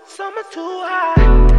Summer too hot.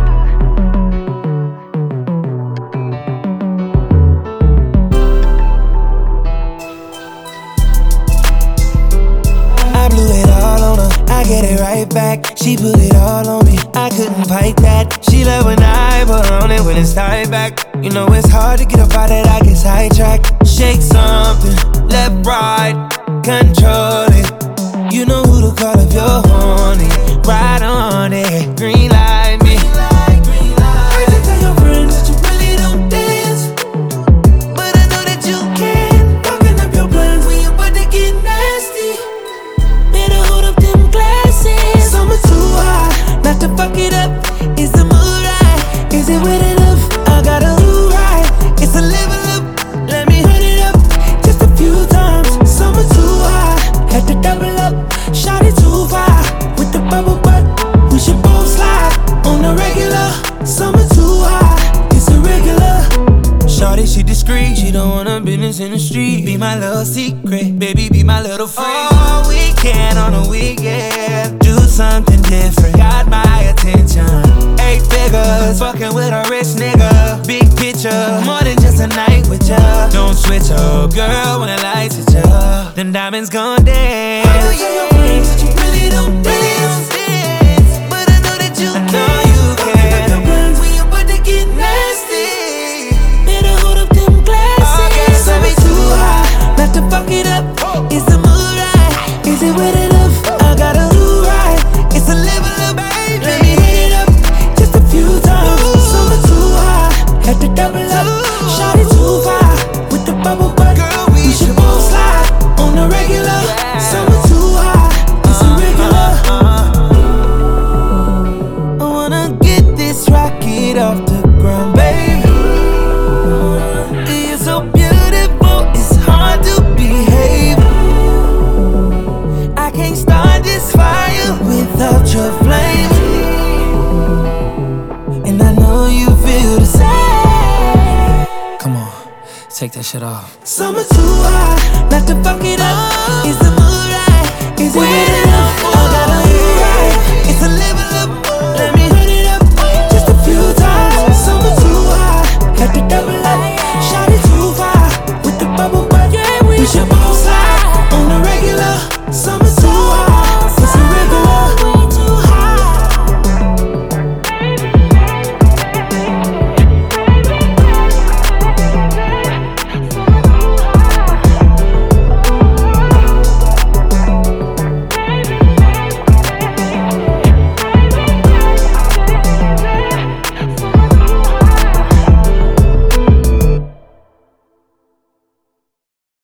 I blew it all on her, I get it right back. She put it all on me, I couldn't fight that. She love when I put on it when it's tied back. You know it's hard to get up out that, I get sidetracked. Shake something, left, right, control it. You know who to call if you're horny. Ride on it, green light me. I just tell your friends that you really don't dance, but I know that you can. Fucking up your plans when you about to get nasty. Better hold up them glasses. Summer too hot, not to fuck it up. Is the mood right? Is it wet enough? I got a mood right. It's a level up. Let me run it up just a few times. Summer too hot, had to double up. Shot it too far with the bubble butt. We should both slide on the regular. Summer too hot, it's irregular. Shorty, she discreet, she don't want her business in the street. Be my little secret, baby, be my little freak. Oh, weekend on a weekend, do something different. Got my attention. 8 figures, fucking with a rich nigga. Big picture, more than just a night with ya. Don't switch up, girl, when the lights hit ya. Them diamonds gon' dance. I know you're your friends, but you really don't dance. But I know that you can. When you about to get nasty, better hold up them glasses. Summer too hot, not to fuck it up. Is the mood right? Is it wet enough? I got a mood right. It's a level up, baby. Let me hit it up just a few times. Summer too hot, had to double up. Shot it too far with the bubble butt. We should both slide on the regular. Summer too hot, it's irregular. I wanna get this rocket off the ground, baby. You're so beautiful, it's hard to behave. I can't start this fire without your flame, and I know you feel the same. Come on, take that shit off. Summer too hot, not to fuck it up. Is the mood right? Is it wet enough? I got